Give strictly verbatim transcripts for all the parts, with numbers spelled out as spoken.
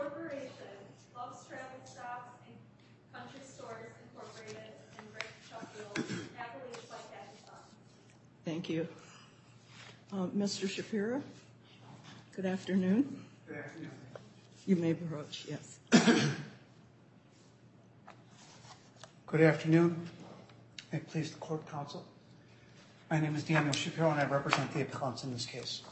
Corporation, Love's Travel Stops and Country Stores Incorporated, and Rick Sheffield, appellees by Kathy Fox. Thank you. Uh, Mister Shapiro, good afternoon. Good afternoon. You may approach, yes. Good afternoon. May it please the court counsel. My name is Daniel Shapiro and I represent the appellants in this case.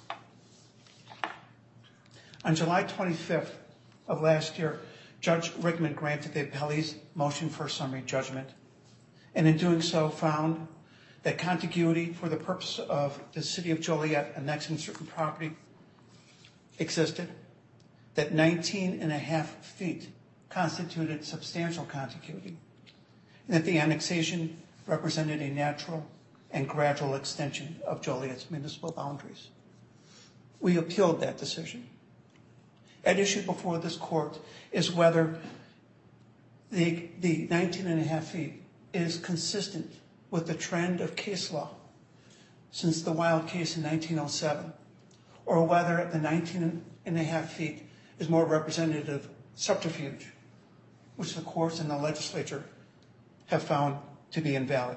On July twenty-fifth of last year, Judge Rickman granted the appellee's motion for summary judgment, and in doing so found that contiguity for the purpose of the city of Joliet annexing certain property existed, that nineteen and a half feet constituted substantial contiguity, and that the annexation represented a natural and gradual extension of Joliet's municipal boundaries. We appealed that decision. At issue before this court is whether the, the nineteen and a half feet is consistent with the trend of case law since the Wild case in nineteen oh seven, or whether the nineteen and a half feet is more representative subterfuge, which the courts and the legislature have found to be invalid.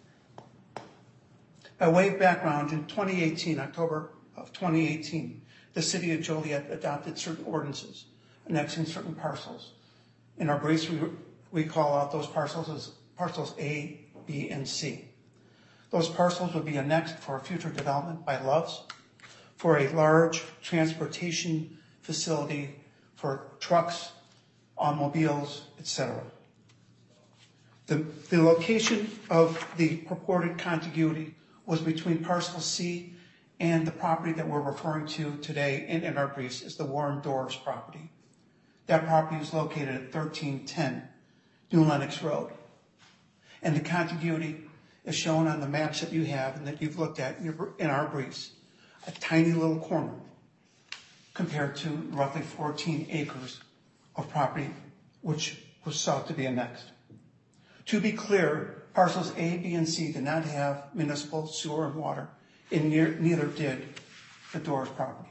By way of background, in twenty eighteen, October of twenty eighteen, the city of Joliet adopted certain ordinances annexing certain parcels. In our briefs, we, we call out those parcels as parcels A, B, and C. Those parcels would be annexed for future development by Love's, for a large transportation facility for trucks, automobiles, et cetera. The, the location of the purported contiguity was between parcel C and the property that we're referring to today in, in our briefs is the Warren Doors property. That property is located at thirteen ten New Lenox Road. And the contiguity is shown on the maps that you have and that you've looked at in, your, in our briefs. A tiny little corner compared to roughly fourteen acres of property which was sought to be annexed. To be clear, parcels A, B, and C did not have municipal sewer and water, and neither did the Doors property.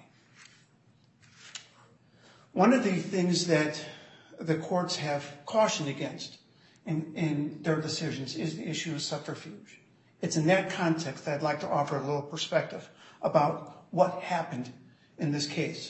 One of the things that the courts have cautioned against in, in their decisions is the issue of subterfuge. It's in that context that I'd like to offer a little perspective about what happened in this case.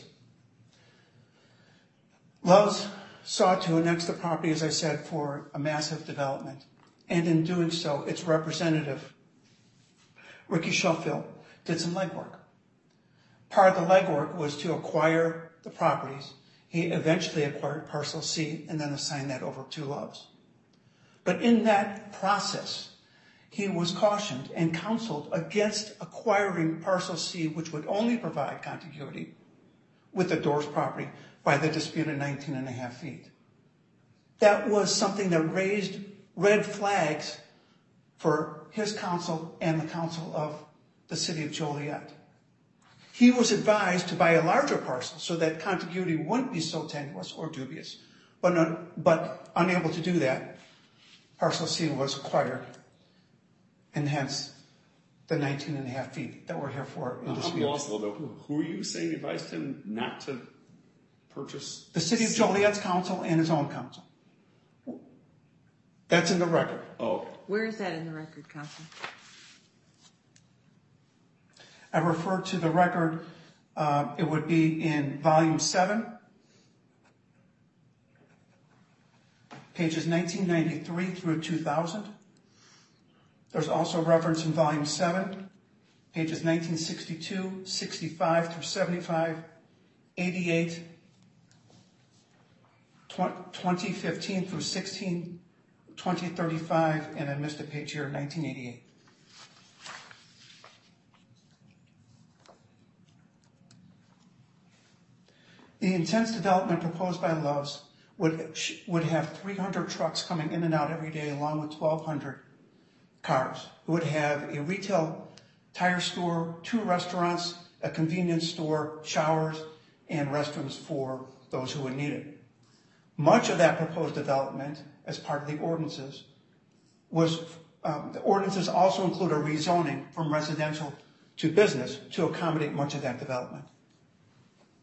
Love's sought to annex the property, as I said, for a massive development. And in doing so, its representative, Ricky Sheffield, did some legwork. Part of the legwork was to acquire the properties. He eventually acquired parcel C and then assigned that over to Love's. But in that process, he was cautioned and counseled against acquiring parcel C, which would only provide contiguity with the Doors property by the disputed nineteen and a half feet. That was something that raised red flags for his counsel and the counsel of the city of Joliet. He was advised to buy a larger parcel so that contiguity wouldn't be so tenuous or dubious. But, not, but unable to do that, parcel C was acquired, and hence the nineteen and a half feet that we're here for in dispute. I'm lost a little bit. Who are you saying advised him not to purchase? The city of Joliet's counsel and his own counsel. That's in the record. Oh, okay. Where is that in the record, counsel? I refer to the record, uh, it would be in volume seven, pages nineteen ninety-three through two thousand. There's also reference in volume seven, pages nineteen sixty-two, sixty-five through seventy-five, eighty-eight, twenty fifteen through sixteen, twenty thirty-five, and I missed a page here, nineteen eighty-eight. The intense development proposed by Love's would, would have three hundred trucks coming in and out every day, along with twelve hundred cars. It would have a retail tire store, two restaurants, a convenience store, showers, and restrooms for those who would need it. Much of that proposed development, as part of the ordinances, was um, the ordinances also include a rezoning from residential to business to accommodate much of that development.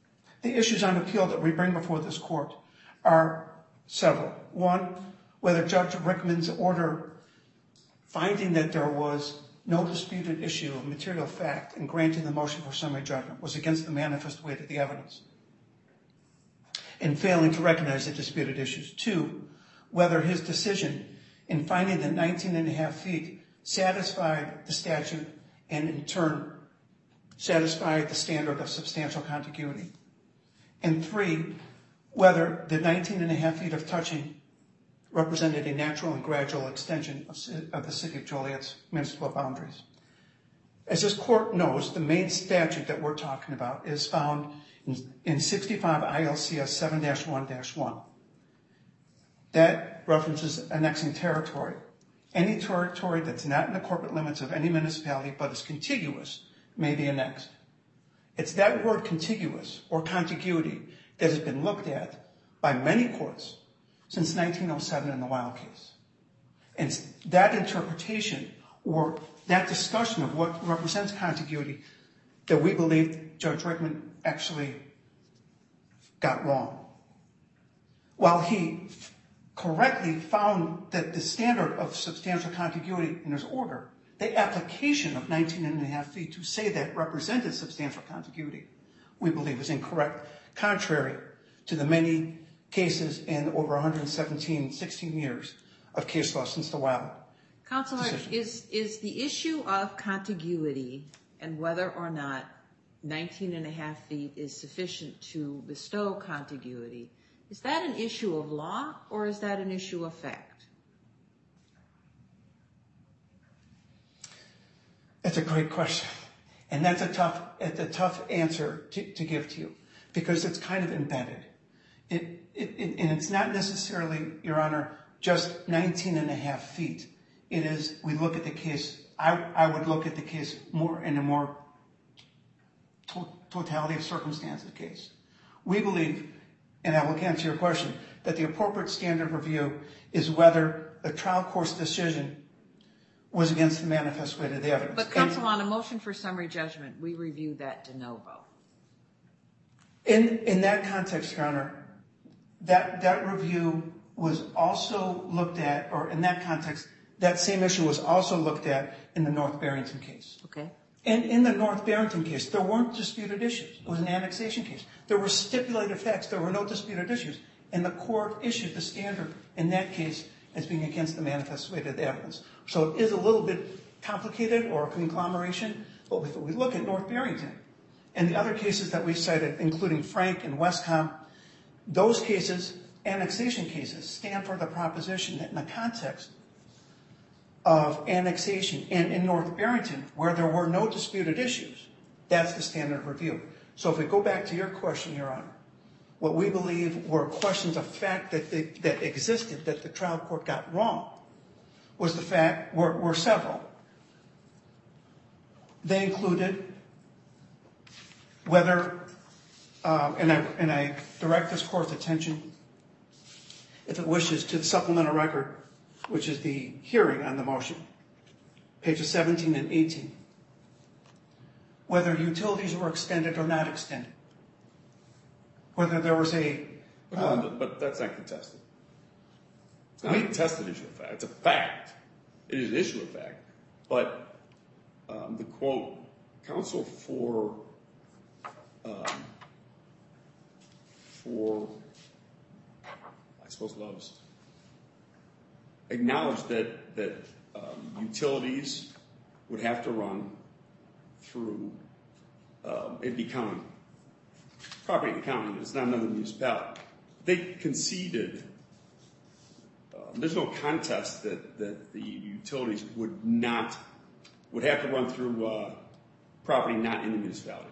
The issues on appeal that we bring before this court are several. One, whether Judge Rickman's order finding that there was no disputed issue of material fact and granting the motion for summary judgment was against the manifest weight of the evidence and failing to recognize the disputed issues. Two, whether his decision in finding that nineteen and a half feet satisfied the statute and in turn satisfied the standard of substantial contiguity. And three, whether the nineteen and a half feet of touching represented a natural and gradual extension of, of the City of Joliet's municipal boundaries. As this court knows, the main statute that we're talking about is found in, in sixty-five I L C S seven dash one dash one. That references annexing territory. Any territory that's not in the corporate limits of any municipality but is contiguous may be annexed. It's that word contiguous or contiguity that has been looked at by many courts since nineteen oh seven in the Wild case. And that interpretation or that discussion of what represents contiguity that we believe Judge Rickman actually got wrong. While he correctly found that the standard of substantial contiguity in his order, the application of nineteen and a half feet to say that represented substantial contiguity, we believe is incorrect, contrary to the many cases in over one hundred seventeen, sixteen years of case law since the Wild. Counselor, is, is the issue of contiguity and whether or not nineteen and a half feet is sufficient to bestow contiguity, is that an issue of law or is that an issue of fact? That's a great question. And that's a tough, it's a tough answer to, to give to you because it's kind of embedded. It, it, it, and it's not necessarily, Your Honor, just nineteen and a half feet. It is, we look at the case, I, I would look at the case more in a more to, totality of circumstances case. We believe, and I will answer your question, that the appropriate standard of review is whether the trial court's decision was against the manifest weight of the evidence. But counsel, on a motion for summary judgment, we review that de novo. In, in that context, Your Honor, that, that review was also looked at, or in that context, that same issue was also looked at in the North Barrington case. Okay. And in the North Barrington case, there weren't disputed issues. It was an annexation case. There were stipulated facts. There were no disputed issues. And the court issued the standard in that case as being against the manifest weight of the evidence. So it is a little bit complicated or a conglomeration. But if we look at North Barrington and the other cases that we cited, including Frank and Westcom, those cases, annexation cases, stand for the proposition that in the context of annexation and in North Barrington, where there were no disputed issues, that's the standard of review. So if we go back to your question, Your Honor, what we believe were questions of fact that, they, that existed that the trial court got wrong was the fact, were, were several. They included whether, um, and, I, and I direct this court's attention, if it wishes, to the supplemental record, which is the hearing on the motion, pages seventeen and eighteen, whether utilities were extended or not extended, whether there was a... But, uh, but that's not contested. It's not a contested issue of fact. It's a fact. It is an issue of fact. But um, the quote, counsel for, um, for, I suppose, Loves, acknowledged that, that um, utilities would have to run through, um, it'd be county, property in the county. It's not another municipality. They conceded, um, there's no contest that, that the utilities would not, would have to run through uh, property not in the municipality.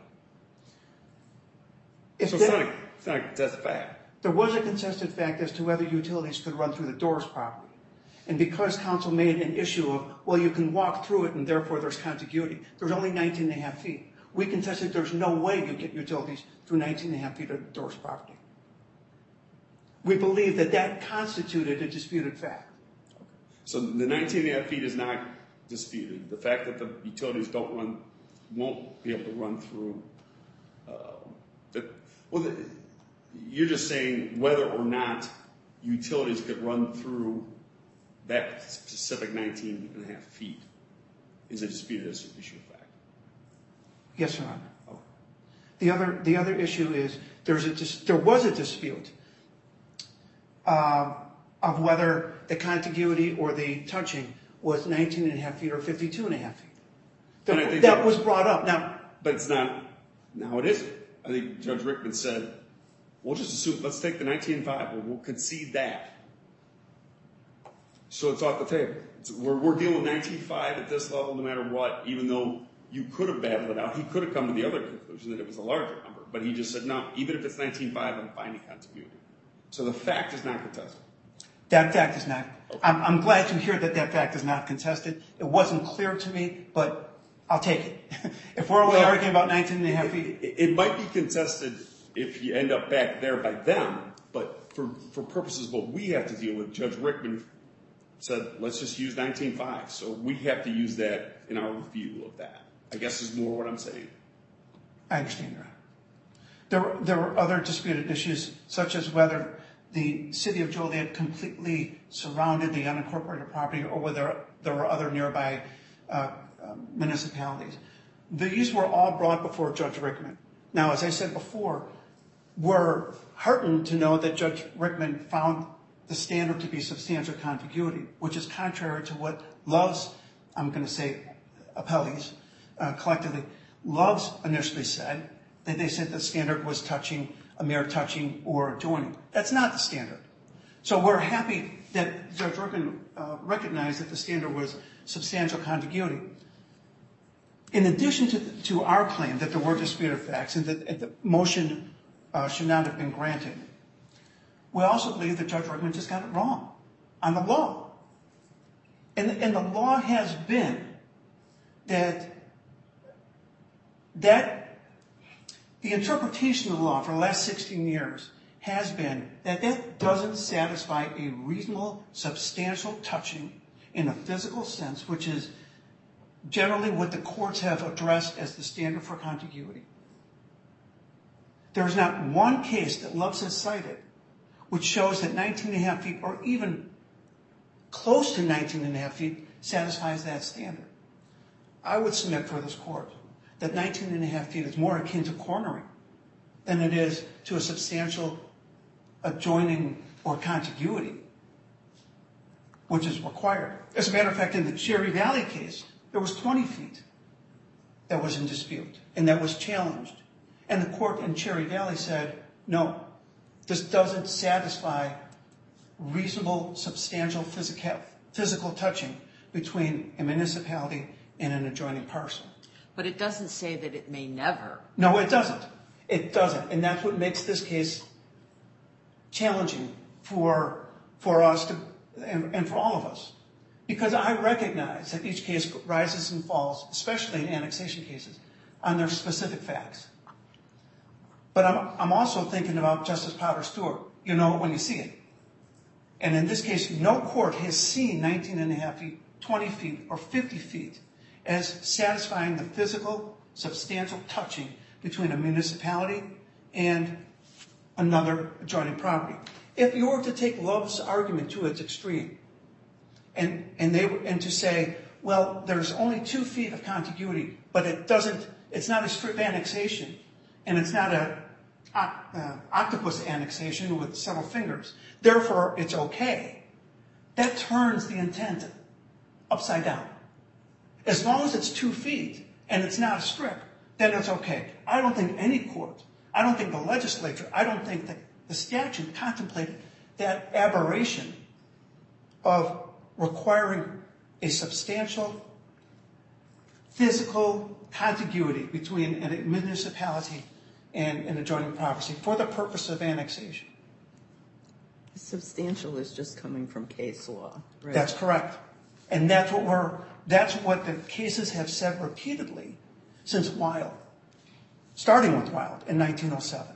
If so that, it's, not a, it's not a contested fact. There was a contested fact as to whether utilities could run through the Doors property. And because counsel made an issue of, well, you can walk through it and therefore there's contiguity, there's only nineteen and a half feet. We contested there's no way you get utilities through nineteen and a half feet of Doors property. We believe that that constituted a disputed fact. So the nineteen and a half feet is not disputed. The fact that the utilities don't run, won't be able to run through, uh, the, Well, the, you're just saying whether or not utilities could run through that specific nineteen and a half feet is a disputed issue of fact. Yes, Your Honor. Oh. The other, the other issue is there's a dis, there was a dispute uh, of whether the contiguity or the touching was nineteen and a half feet or fifty-two and a half feet. And I That, think that that- was brought up. Now, But it's not, now it isn't. I think Judge Rickman said, we'll just assume, let's take the nineteen and five, we'll concede that. So it's off the table. It's, we're, we're dealing with nineteen and five at this level no matter what, even though you could have battled it out. He could have come to the other conclusion that it was a larger number, but he just said, no, even if it's nineteen and five, I'm finding contiguity. So the fact is not contested. that fact is not. I'm, I'm glad to hear that that fact is not contested. It wasn't clear to me, but I'll take it. If we're only Well, arguing about nineteen and a half feet. It, it might be contested if you end up back there by them, but for, for purposes of what we have to deal with, Judge Rickman said, let's just use nineteen and five. So we have to use that in our review of that, I guess is more what I'm saying. I understand, Your Honor. There were, there were other disputed issues, such as whether the city of Joliet completely surrounded the unincorporated property or whether there were other nearby uh, uh, municipalities. These were all brought before Judge Rickman. Now, as I said before, we're heartened to know that Judge Rickman found the standard to be substantial contiguity, which is contrary to what Love's, I'm going to say appellees uh, collectively, Love's initially said, that they said the standard was touching, a mere touching or joining. That's not the standard. So we're happy that Judge Rickman uh, recognized that the standard was substantial contiguity. In addition to, to our claim that there were disputed facts and that the motion uh, should not have been granted, we also believe that Judge Rickman just got it wrong on the law. And, and the law has been that, that the interpretation of the law for the last sixteen years has been that that doesn't satisfy a reasonable, substantial touching in a physical sense, which is generally what the courts have addressed as the standard for contiguity. There is not one case that Love's has cited which shows that nineteen and a half feet or even close to nineteen and a half feet satisfies that standard. I would submit for this court that nineteen and a half feet is more akin to cornering than it is to a substantial adjoining or contiguity, which is required. As a matter of fact, in the Cherry Valley case, there was twenty feet that was in dispute and that was challenged. And the court in Cherry Valley said, no, this doesn't satisfy reasonable, substantial physical, physical touching between a municipality and an adjoining parcel. But it doesn't say that it may never. No, it doesn't. It doesn't. And that's what makes this case challenging for, for us to, and, and for all of us. Because I recognize that each case rises and falls, especially in annexation cases, on their specific facts. But I'm, I'm also thinking about Justice Potter Stewart. You know it when you see it. And in this case, no court has seen nineteen and a half feet, twenty feet, or fifty feet as satisfying the physical, substantial touching between a municipality and another adjoining property. If you were to take Love's argument to its extreme, and and they and to say, well, there's only two feet of contiguity, but it doesn't, it's not a strip annexation, and it's not a uh, octopus annexation with several fingers, therefore it's okay. That turns the intent upside down. As long as it's two feet and it's not a strip, then it's okay. I don't think any court, I don't think the legislature, I don't think that the statute contemplated that aberration of requiring a substantial physical contiguity between a municipality and an adjoining property for the purpose of annexation. Substantial is just coming from case law, right? That's correct. And that's what we're, that's what the cases have said repeatedly since Wild, starting with Wild in nineteen oh seven.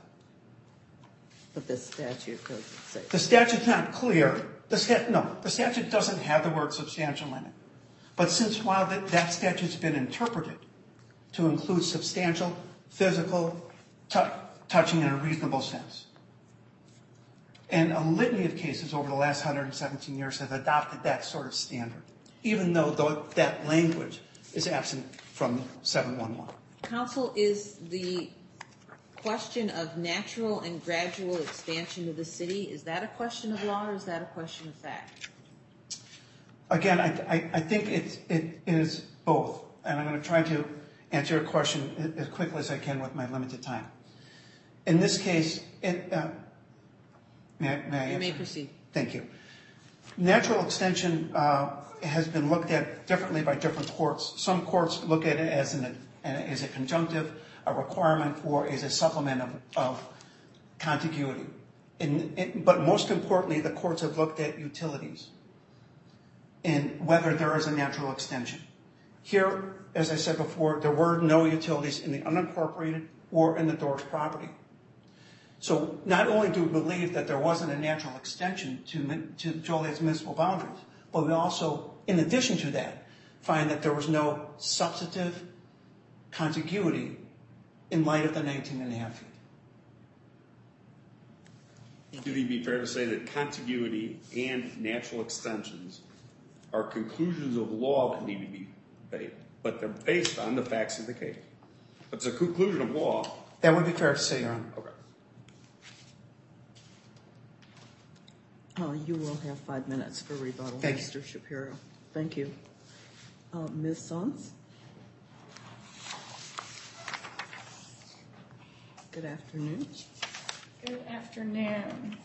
But the statute doesn't say. The statute's not clear. The stat, no, the statute doesn't have the word substantial in it. But since Wild, that, that statute's been interpreted to include substantial, physical, touching in a reasonable sense. And a litany of cases over the last one hundred seventeen years have adopted that sort of standard, even though th- that language is absent from seven one one. Counsel, is the question of natural and gradual expansion of the city, is that a question of law or is that a question of fact? Again, I, I, I think it, it is both, and I'm going to try to answer your question as quickly as I can with my limited time. In this case, it, uh, may I, may I You answer? may proceed. Thank you. Natural extension uh, has been looked at differently by different courts. Some courts look at it as, an, as a conjunctive, a requirement, or as a supplement of, of contiguity. In, in, but most importantly, the courts have looked at utilities and whether there is a natural extension. Here, as I said before, there were no utilities in the unincorporated or in the Dorff property. So not only do we believe that there wasn't a natural extension to, to Joliet's municipal boundaries, but we also, in addition to that, find that there was no substantive contiguity in light of the nineteen and a half feet. Would it be fair to say that contiguity and natural extensions are conclusions of law that need to be made, but they're based on the facts of the case? It's a conclusion of law. That would be fair to say, Your Honor. Okay. Oh, you will have five minutes for rebuttal, Thank you. Mister Shapiro. Thank you. Uh, Miz Sons? Good afternoon. Good afternoon.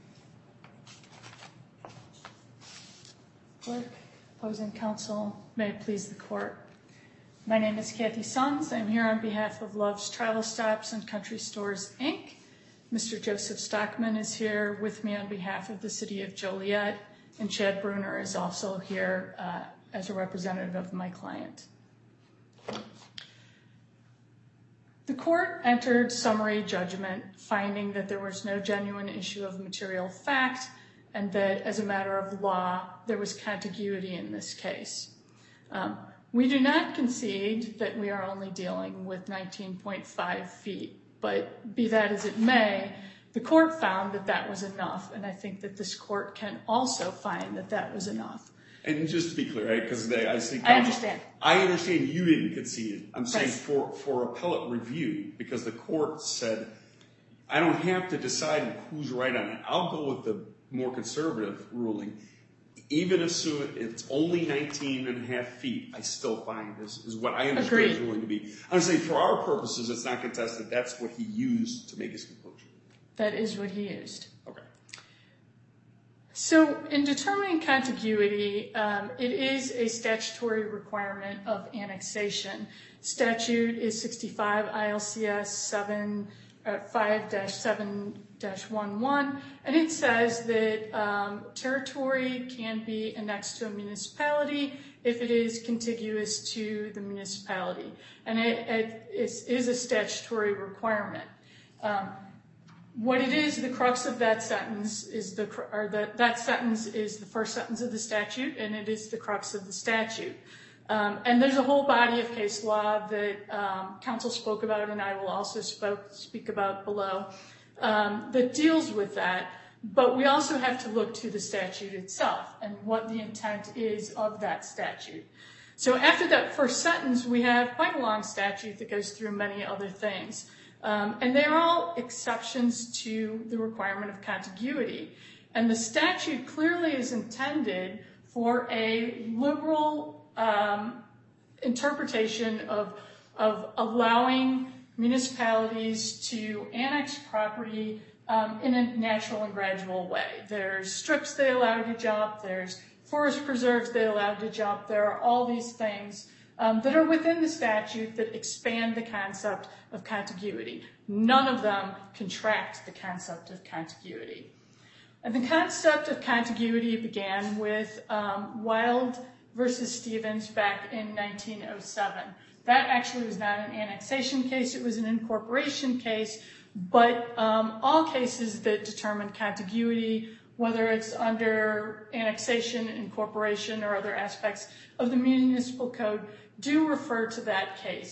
Clerk, opposing counsel, may it please the court. My name is Kathy Sons. I'm here on behalf of Love's Travel Stops and Country Stores, Incorporated. Mister Joseph Stockman is here with me on behalf of the City of Joliet, and Chad Bruner is also here uh, as a representative of my client. The court entered summary judgment finding that there was no genuine issue of material fact and that as a matter of law, there was contiguity in this case. Um, we do not concede that we are only dealing with nineteen point five feet, but be that as it may, the court found that that was enough, and I think that this court can also find that that was enough. And just to be clear, right, because I see. I understand. I understand you didn't concede it. I'm saying Right. for, for appellate review, because the court said, I don't have to decide who's right on it. I'll go with the more conservative ruling. Even if it's only nineteen and a half feet, I still find this is what I understood Agreed. his ruling to be. I'm saying for our purposes, it's not contested. That's what he used to make his conclusion. That is what he used. Okay. So in determining contiguity, um, it is a statutory requirement of annexation. Statute is sixty-five I L C S seven, uh, five dash seven dash eleven, and it says that um, territory can be annexed to a municipality if it is contiguous to the municipality, and it, it is, is a statutory requirement. Um, What it is, the crux of that sentence is the, or the, that sentence is the first sentence of the statute, and it is the crux of the statute. Um, and there's a whole body of case law that um, counsel spoke about, and I will also spoke, speak about below, um, that deals with that. But we also have to look to the statute itself and what the intent is of that statute. So after that first sentence, we have quite a long statute that goes through many other things. Um, and they're all exceptions to the requirement of contiguity. And the statute clearly is intended for a liberal um, interpretation of, of allowing municipalities to annex property um, in a natural and gradual way. There's strips they allow to jump, there's forest preserves they allow to jump, there are all these things Um, that are within the statute that expand the concept of contiguity. None of them contract the concept of contiguity. And the concept of contiguity began with um, Wild versus Stevens back in nineteen oh seven. That actually was not an annexation case, it was an incorporation case, but um, all cases that determine contiguity, whether it's under annexation, incorporation, or other aspects of the municipal code, do refer to that case.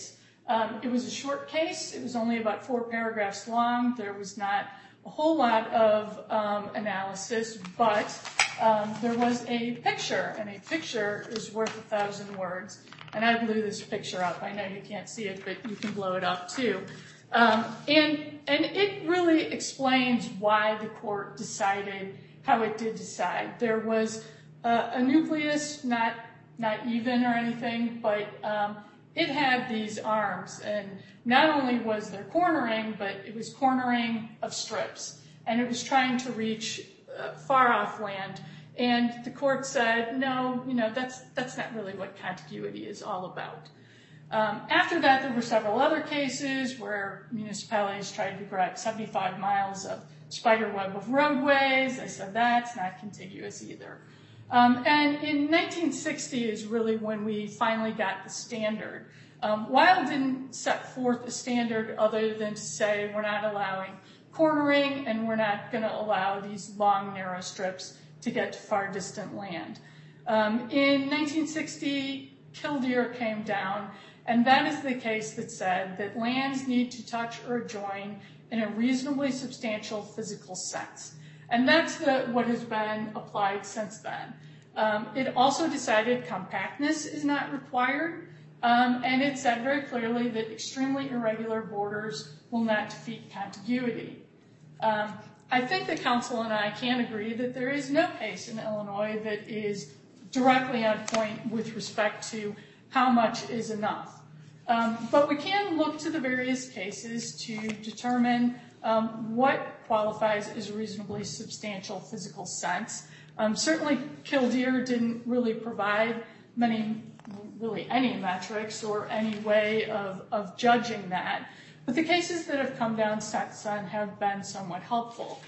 Um, it was a short case. It was only about four paragraphs long. There was not a whole lot of um, analysis, but um, there was a picture, and a picture is worth a thousand words. And I blew this picture up. I know you can't see it, but you can blow it up too. Um, and and it really explains why the court decided how it did decide. There was uh, a nucleus, not not even or anything, but um, it had these arms, and not only was there cornering, but it was cornering of strips, and it was trying to reach uh, far off land. And the court said, no, you know, that's that's not really what contiguity is all about. Um, after that, there were several other cases where municipalities tried to grab seventy-five miles of spider web of roadways. They said that's not contiguous either. Um, and in nineteen sixty is really when we finally got the standard. Um, Weil didn't set forth a standard other than to say we're not allowing cornering and we're not going to allow these long, narrow strips to get to far distant land. Um, in nineteen sixty, Killdeer came down, and that is the case that said that lands need to touch or adjoin in a reasonably substantial physical sense. And that's the, what has been applied since then. Um, it also decided compactness is not required, um, and it said very clearly that extremely irregular borders will not defeat contiguity. Um, I think the council and I can agree that there is no case in Illinois that is directly on point with respect to how much is enough. Um, but we can look to the various cases to determine um, what qualifies as a reasonably substantial physical sense. Um, certainly, Killdeer didn't really provide many, really any metrics or any way of, of judging that. But the cases that have come down since then have been somewhat helpful.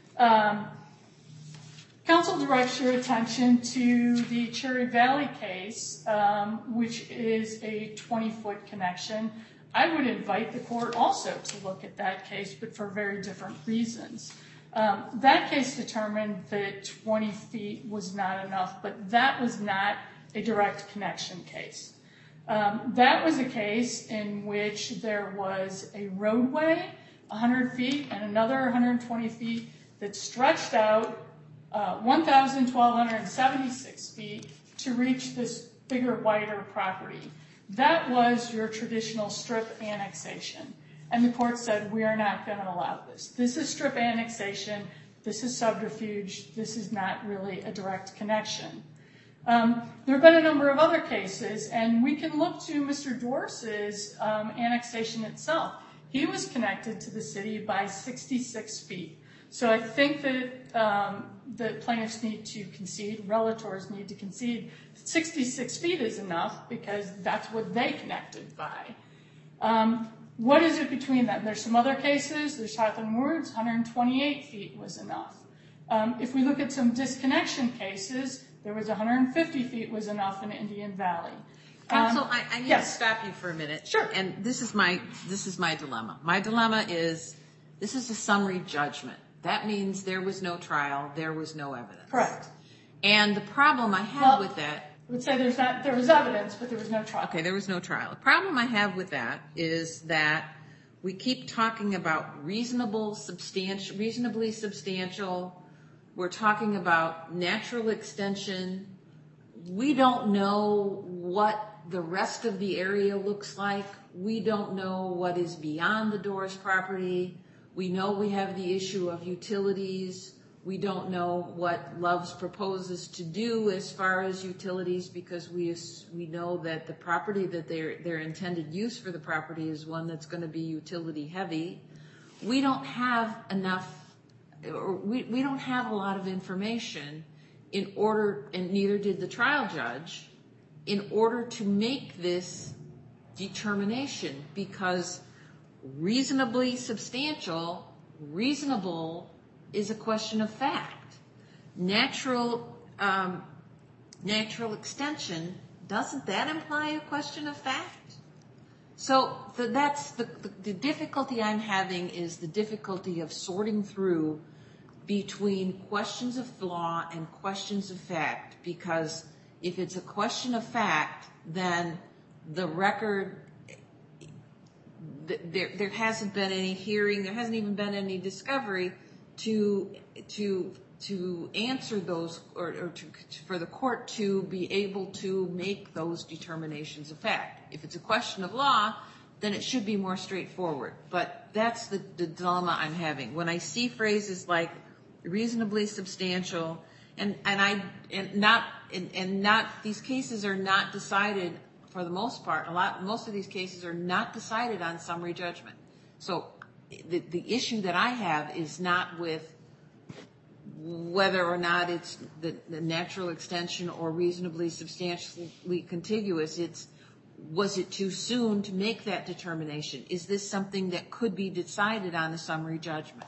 Um, Council directs your attention to the Cherry Valley case, um, which is a twenty-foot connection. I would invite the court also to look at that case, but for very different reasons. Um, that case determined that twenty feet was not enough, but that was not a direct connection case. Um, that was a case in which there was a roadway, one hundred feet, and another one hundred twenty feet that stretched out uh, one thousand one thousand two hundred seventy-six feet to reach this bigger, wider property. That was your traditional strip annexation. And the court said, we are not going to allow this. This is strip annexation. This is subterfuge. This is not really a direct connection. Um, there have been a number of other cases, and we can look to Mister Dorse's um, annexation itself. He was connected to the city by sixty-six feet. So I think that um, the plaintiffs need to concede, relators need to concede, sixty-six feet is enough because that's what they connected by. Um, what is it between them? There's some other cases. There's Hawthorne Woods, one hundred twenty-eight feet was enough. Um, if we look at some disconnection cases, there was one hundred fifty feet was enough in Indian Valley. Counsel, Um, I, I need yes. to stop you for a minute. Sure. And this is my this is my dilemma. My dilemma is this is a summary judgment. That means there was no trial, there was no evidence. Correct. And the problem I have Well, with that. I would say there's not there was evidence, but there was no trial. Okay, there was no trial. The problem I have with that is that we keep talking about reasonable, substantial, reasonably substantial. We're talking about natural extension. We don't know what the rest of the area looks like. We don't know what is beyond the Doors property. We know we have the issue of utilities. We don't know what Love's proposes to do as far as utilities because we we know that the property that their their intended use for the property is one that's going to be utility heavy. We don't have enough, or we, we don't have a lot of information in order, and neither did the trial judge, in order to make this determination because reasonably substantial, reasonable is a question of fact. Natural, um, natural extension, doesn't that imply a question of fact? So the, that's the, the, the difficulty I'm having is the difficulty of sorting through between questions of law and questions of fact, because if it's a question of fact, then the record th- there there hasn't been any hearing, there hasn't even been any discovery to to to answer those, or, or to, for the court to be able to make those determinations of fact. If it's a question of law, then it should be more straightforward. But that's the, the dilemma I'm having. When I see phrases like reasonably substantial, and, and I and not and, and not these cases are not decided for the most part. A lot most of these cases are not decided on summary judgment. So the the issue that I have is not with whether or not it's the, the natural extension or reasonably substantially contiguous. It's, was it too soon to make that determination? Is this something that could be decided on a summary judgment?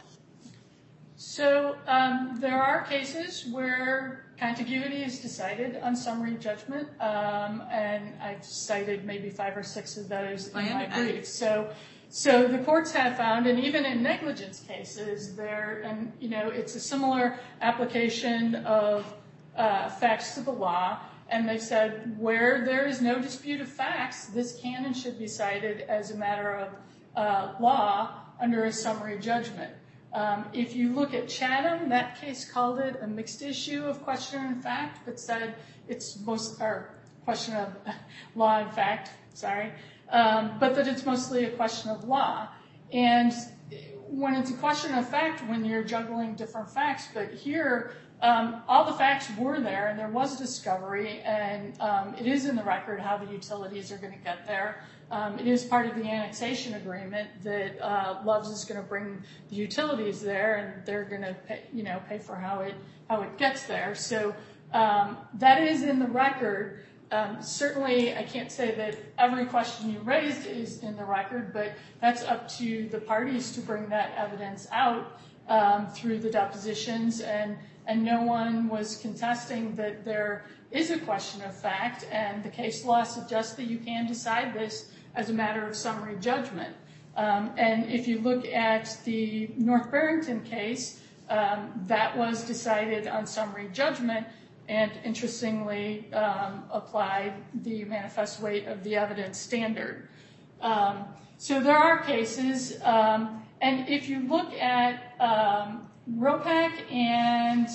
So um, there are cases where contiguity is decided on summary judgment, um, and I've cited maybe five or six of those in my brief. So, so the courts have found, and even in negligence cases, there, and you know, it's a similar application of uh, facts to the law. And they said where there is no dispute of facts, this can and should be cited as a matter of uh, law under a summary judgment. Um, if you look at Chatham, that case called it a mixed issue of question and fact, but said it's most, or question of law and fact, sorry, um, but that it's mostly a question of law. And when it's a question of fact, when you're juggling different facts, but here, um, all the facts were there, and there was discovery, and um, it is in the record how the utilities are going to get there. Um, it is part of the annexation agreement that uh, Love's is going to bring the utilities there, and they're going to pay, you know, pay for how it how it gets there. So um, that is in the record. Um, certainly, I can't say that every question you raised is in the record, but that's up to the parties to bring that evidence out um, through the depositions, and and no one was contesting that there is a question of fact, and the case law suggests that you can decide this as a matter of summary judgment. Um, and if you look at the North Barrington case, um, that was decided on summary judgment, and interestingly um, applied the manifest weight of the evidence standard. Um, so there are cases, um, and if you look at um, ROPAC and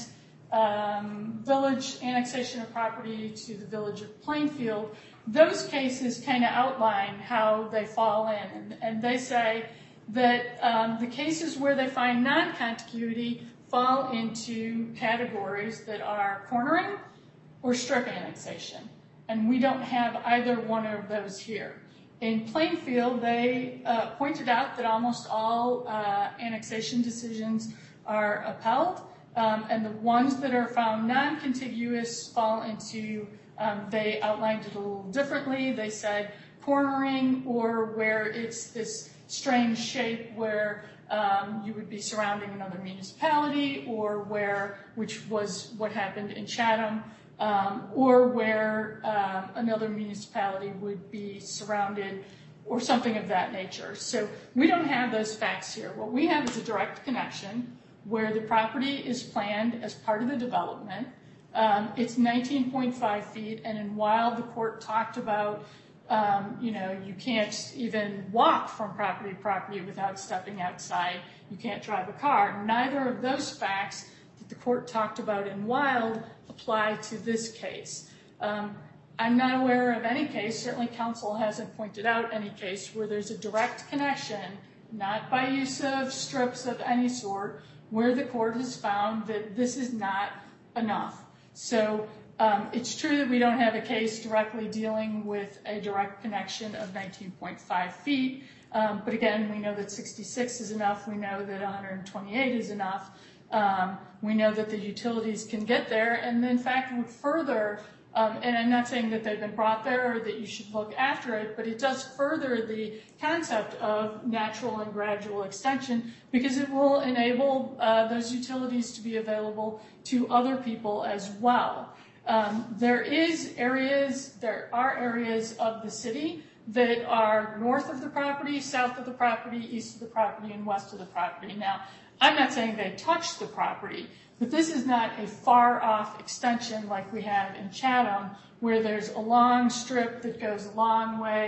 um, village annexation of property to the village of Plainfield, those cases kind of outline how they fall in, and, and they say that um, the cases where they find non-contiguity fall into categories that are cornering or strip annexation, and we don't have either one of those here. In Plainfield, they uh, pointed out that almost all uh, annexation decisions are upheld, um, and the ones that are found non-contiguous fall into, um, they outlined it a little differently. They said cornering, or where it's this strange shape where um, you would be surrounding another municipality, or where, which was what happened in Chatham, um, or where um, another municipality would be surrounded, or something of that nature. So we don't have those facts here. What we have is a direct connection where the property is planned as part of the development. Um, it's nineteen point five feet, and in Wild, the court talked about, um, you know, you can't even walk from property to property without stepping outside. You can't drive a car. Neither of those facts that the court talked about in Wild apply to this case. Um, I'm not aware of any case, certainly counsel hasn't pointed out any case, where there's a direct connection, not by use of strips of any sort, where the court has found that this is not enough. So um, it's true that we don't have a case directly dealing with a direct connection of nineteen point five feet, um, but again, we know that sixty-six is enough, we know that one hundred twenty-eight is enough, um, we know that the utilities can get there, and in fact would further, um, and I'm not saying that they've been brought there or that you should look after it, but it does further the concept of natural and gradual extension, because it will enable uh, those utilities to be available to other people as well. Um, there is areas, there are areas of the city that are north of the property, south of the property, east of the property, and west of the property. Now, I'm not saying they touch the property, but this is not a far-off extension like we have in Chatham, where there's a long strip that goes a long way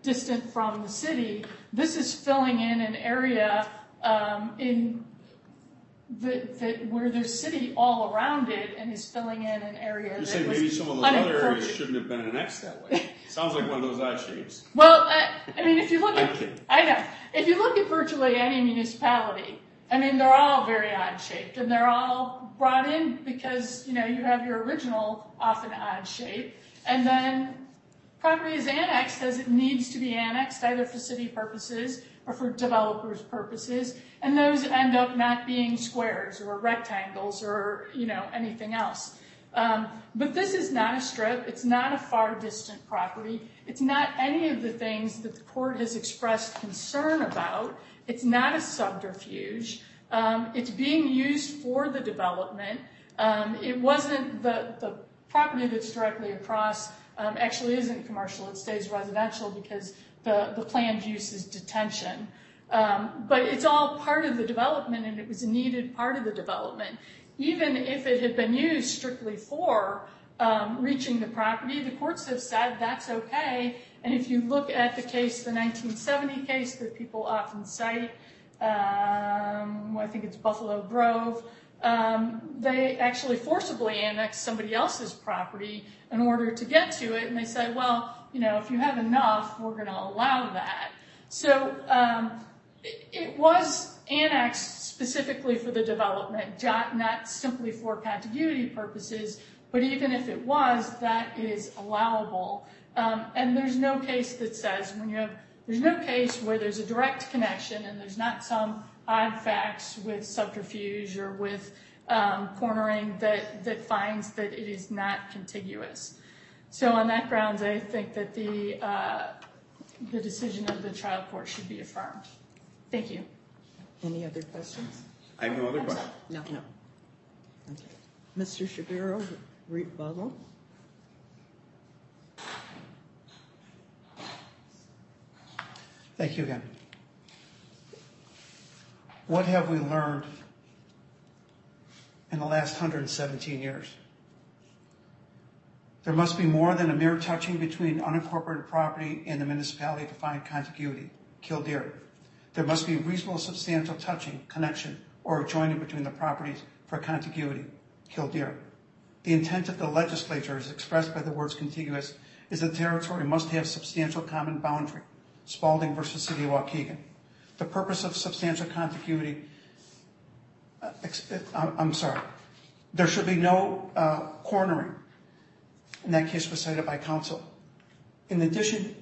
distant from the city. This is filling in an area um, in the, the, where there's city all around it, and is filling in an area You that say was maybe some of those other areas unincorporated. shouldn't have been annexed that way. Sounds like one of those odd shapes. Well, I, I mean, if you look I'm at, kidding. I know, if you look at virtually any municipality, I mean, they're all very odd shaped, and they're all brought in because, you know, you have your original often odd shape, and then property is annexed as it needs to be annexed, either for city purposes or for developers' purposes, and those end up not being squares or rectangles or, you know, anything else. Um, but this is not a strip. It's not a far distant property. It's not any of the things that the court has expressed concern about. It's not a subterfuge. Um, it's being used for the development. Um, it wasn't the, the property that's directly across um, actually isn't commercial. It stays residential because the, the planned use is detention. Um, but it's all part of the development, and it was a needed part of the development. Even if it had been used strictly for um, reaching the property, the courts have said that's okay. And if you look at the case, the nineteen seventy case that people often cite, um, I think it's Buffalo Grove, um, they actually forcibly annexed somebody else's property in order to get to it. And they said, well, you know, if you have enough, we're going to allow that. So um, it, it was annexed specifically for the development, not simply for contiguity purposes, but even if it was, that is allowable. Um, and there's no case that says when you have, there's no case where there's a direct connection and there's not some odd facts with subterfuge or with um, cornering that, that finds that it is not contiguous. So on that grounds, I think that the, uh, the decision of the trial court should be affirmed. Thank you. Any other questions? I have no other questions. No. No. Okay. Mister Shabiro, rebuttal. Thank you again. What have we learned in the last one hundred seventeen years? There must be more than a mere touching between unincorporated property and the municipality to find contiguity, Killdeer. There must be reasonable substantial touching, connection, or joining between the properties for contiguity, Killdeer. The intent of the legislature, as expressed by the words contiguous, is that the territory must have substantial common boundary, Spalding versus City of Waukegan. The purpose of substantial contiguity, uh, I'm sorry, there should be no uh, cornering. In that case was cited by counsel. In addition,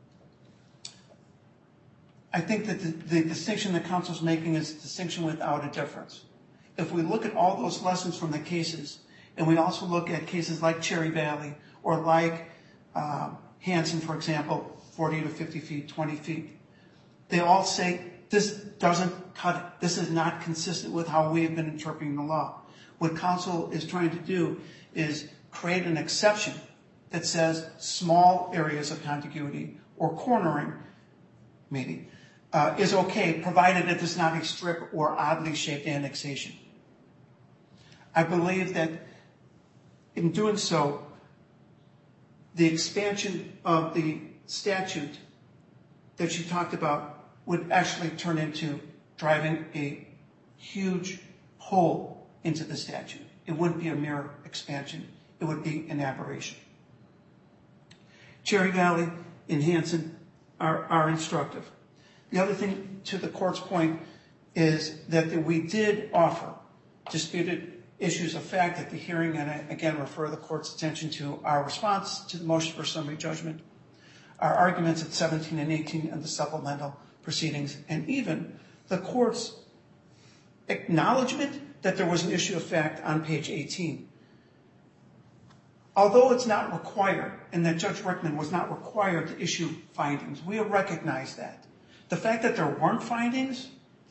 I think that the, the distinction that counsel is making is a distinction without a difference. If we look at all those lessons from the cases, and we also look at cases like Cherry Valley or like um, Hanson, for example, forty to fifty feet, twenty feet, they all say this doesn't cut it. This is not consistent with how we have been interpreting the law. What counsel is trying to do is create an exception that says small areas of contiguity or cornering, maybe, uh, is okay, provided it is not a strip or oddly shaped annexation. I believe that in doing so, the expansion of the statute that you talked about would actually turn into driving a huge hole into the statute. It wouldn't be a mere expansion. It would be an aberration. Cherry Valley and Hanson are, are instructive. The other thing, to the court's point, is that we did offer disputed issues of fact at the hearing, and I again refer the court's attention to our response to the motion for summary judgment, our arguments at seventeen and eighteen and the supplemental proceedings, and even the court's acknowledgement that there was an issue of fact on page eighteen. Although it's not required, and that Judge Rickman was not required to issue findings, we have recognized that. The fact that there weren't findings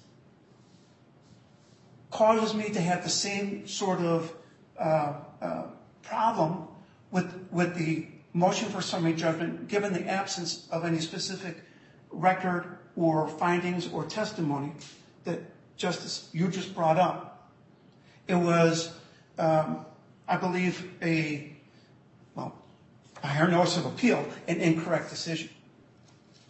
causes me to have the same sort of uh, uh, problem with, with the motion for summary judgment, given the absence of any specific record or findings or testimony that, Justice, you just brought up. It was, um, I believe, a, well, by our notice of appeal, an incorrect decision.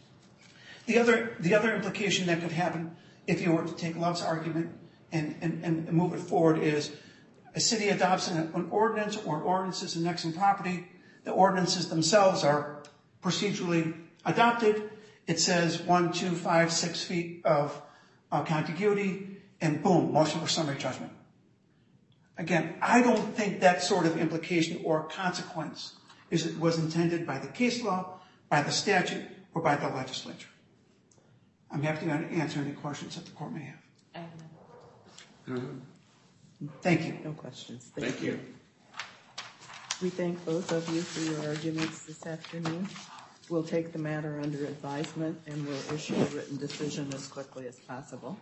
The other, the other implication that could happen if you were to take Love's argument and, and, and move it forward is a city adopts an, an ordinance or ordinances annexing property. The ordinances themselves are procedurally adopted. It says one, two, five, six feet of uh, contiguity, and boom, motion for summary judgment. Again, I don't think that sort of implication or consequence is was intended by the case law, by the statute, or by the legislature. I'm happy to answer any questions that the court may have. I have none. Thank you. No questions. Thank you. We thank both of you for your arguments this afternoon. We'll take the matter under advisement and we'll issue a written decision as quickly as possible.